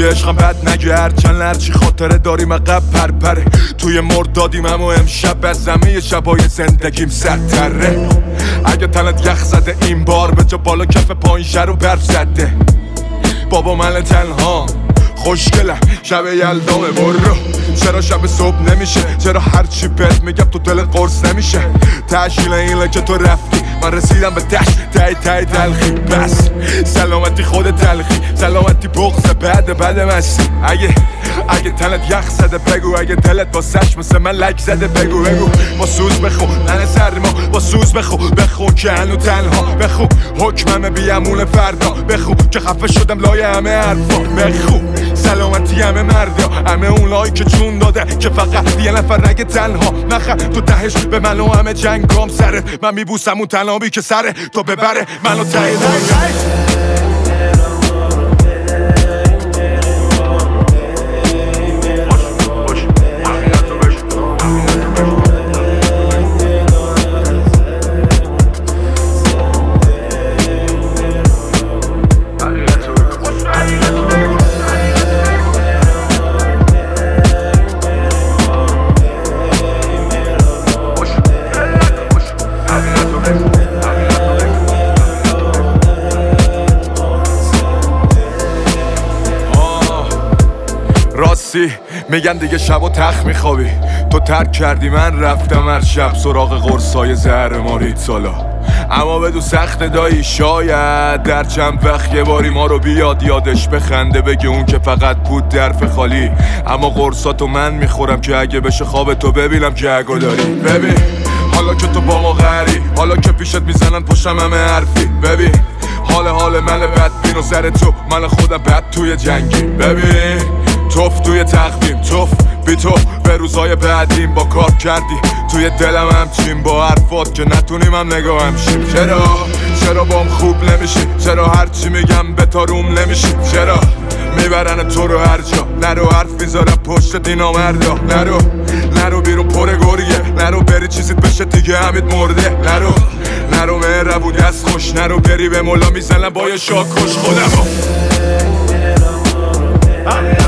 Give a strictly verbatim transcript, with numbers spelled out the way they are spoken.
میگه عشقم بد نگرد چند لرچی خاطره داریم عقب پرپره توی مردادیم اما امشب از همه شبای زندگیم سرتره اگه تنت یخ زده این بار به جا بالا کف پایین شر و برف زده بابا من تنها خوشگلم شب یلدامه برو چرا شب صبح نمیشه چرا هرچی بهت میگم تو دلت قرص نمیشه تشکیل اینه که تو رفتی من رسیدم به تش تای تای تلخی بس سلامتی خود تلخی سلامتی بغض بعد بعد مستی اگه اگه تنت یخ زده بگو اگه دلت با سش مثل من لک زده بگو بگو با سوز بخون من سرما با سوز بخون بخون که هنو تنها بخون حکمم بیامون فردا بخون که خفه شدم لای همه حرفا بخون سلامتی همه مردا همه اونایی که جون داده که فقط یه نفر رگ تنها نخر تو دهش به من و همه جنگام سره من میبوسم اون تنابی که سره تو ببره منو تایی میگن دیگه شب و تخت میخوابی تو ترک کردی من رفتم هر شب سراغ قرصای زهر مارید سالا اما بدو سخت دایی شاید در چند وقت یه باری ما رو بیاد یادش بخنده بگه اون که فقط بود درف خالی اما قرصاتو من میخورم که اگه بشه خواب تو ببینم که اگه داری ببین حالا که تو با ما غری حالا که پیشت میزنن پشتم همه حرفی ببین حال حال من بدبین و سر تو من خودم بد توی جنگی ببین توف توی تقویم توف بی تو به روزای بعدیم با کار کردی توی دلم همچین با حرفات که نتونیم هم نگاه همشیم چرا چرا بام خوب نمیشی چرا هرچی میگم به تا روم نمیشی چرا میبرن تو رو هر جا نرو حرف میذارم پشت دینا مردا نرو نرو بیرون پر گریه نرو بری چیزیت بشه دیگه همید مرده نرو نرو مهربونی از خوش نرو بری به مولا میزنم با یه شاکش خودمو